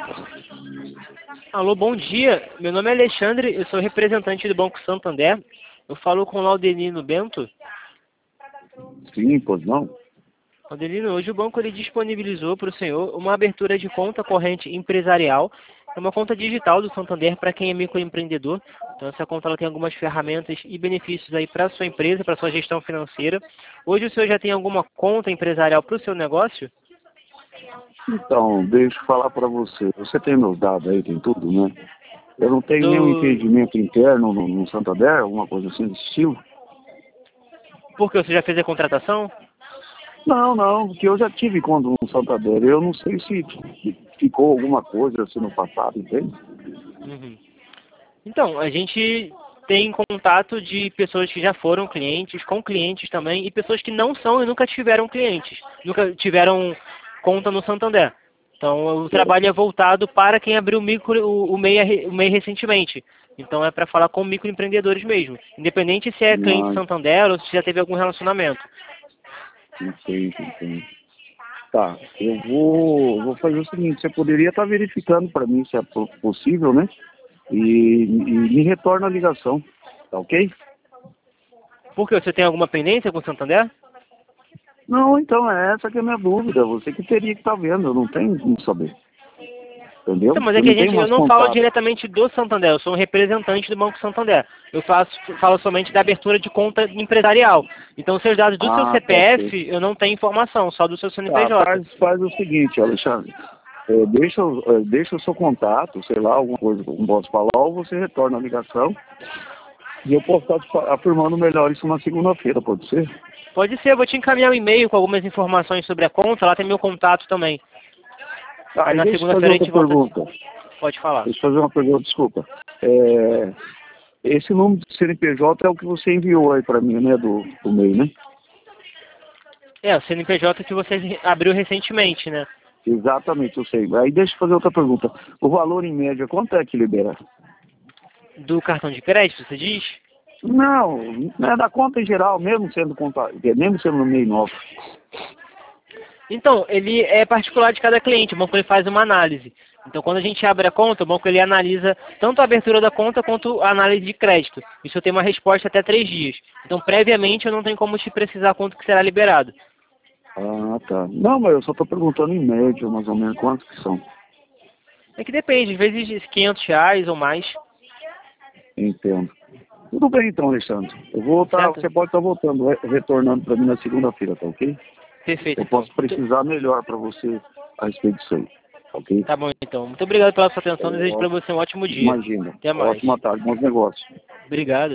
Alô, bom dia. Meu nome é Alexandre, eu sou representante do Banco Santander. Eu falo com o Laudelino Bento. Sim, pois não? Laudelino, hoje o banco ele disponibilizou para o senhor uma abertura de conta corrente empresarial. É uma conta digital do Santander para quem é microempreendedor. Então essa conta ela tem algumas ferramentas e benefícios aí para a sua empresa, para a sua gestão financeira. Hoje o senhor já tem alguma conta empresarial para o seu negócio? Então, deixa eu falar para você. Você tem meus dados aí, tem tudo, né? Eu não tenho nenhum Do... impedimento interno no Santander, alguma coisa assim desse estilo? Porque você já fez a contratação? Não, porque eu já tive conta no Santander. Eu não sei se ficou alguma coisa assim no passado, entende? Uhum. Então, a gente tem contato de pessoas que já foram clientes, com clientes também, e pessoas que não são e nunca tiveram clientes, nunca tiveram conta no Santander. Então, o trabalho é voltado para quem abriu o MEI recentemente. Então, é para falar com microempreendedores mesmo, independente se é cliente Mas, Santander ou se já teve algum relacionamento. entende. Tá, eu vou fazer o seguinte, você poderia estar verificando para mim se é possível, né? E me retorna a ligação, tá ok? Por quê? Você tem alguma pendência com o Santander? Não, então, é essa que é a minha dúvida. Você que teria que estar vendo, eu não tenho como saber. Entendeu? Então, mas é Eu que não tenho eu mais não falo contato. diretamente do Santander, eu sou um representante do Banco Santander. Falo somente da abertura de conta empresarial. Então, seus dados do seu Ah, pode ser. CPF, eu não tenho informação, só do seu Tá, CNPJ. faz o seguinte, Alexandre. Deixa o seu contato, sei lá, alguma coisa que eu não posso falar, ou você retorna a ligação e eu posso estar afirmando melhor isso na segunda-feira, pode ser? Pode ser, eu vou te encaminhar um e-mail com algumas informações sobre a conta, lá tem meu contato também. Tá, Aí e na deixa eu fazer segunda-feira a outra gente volta. pergunta. Pode falar. Deixa eu fazer uma pergunta, desculpa. Esse número de CNPJ é o que você enviou aí para mim, né, do MEI, né? É, o CNPJ que você abriu recentemente, né? Exatamente, eu sei. Aí deixa eu fazer outra pergunta. O valor em média, quanto é que libera? Do cartão de crédito, você diz? Não, é da conta em geral, mesmo sendo no MEI novo. Então, ele é particular de cada cliente, o banco ele faz uma análise. Então, quando a gente abre a conta, o banco ele analisa tanto a abertura da conta quanto a análise de crédito. Isso eu tenho uma resposta até 3 dias. Então, previamente, eu não tenho como te precisar quanto que será liberado. Ah, tá. Não, mas eu só estou perguntando em média, mais ou menos, quantos que são. É que depende, às vezes R$ 500 ou mais, Entendo. Tudo bem então, Alexandre. certo? Você pode estar voltando, retornando para mim na segunda-feira, tá ok? Perfeito, Eu então. posso precisar melhor para você a respeito disso aí, tá ok? Tá bom, então. Muito obrigado pela sua atenção. Desejo para você um ótimo dia. Imagina. Até mais. Ótima tarde, bons negócios. Obrigado.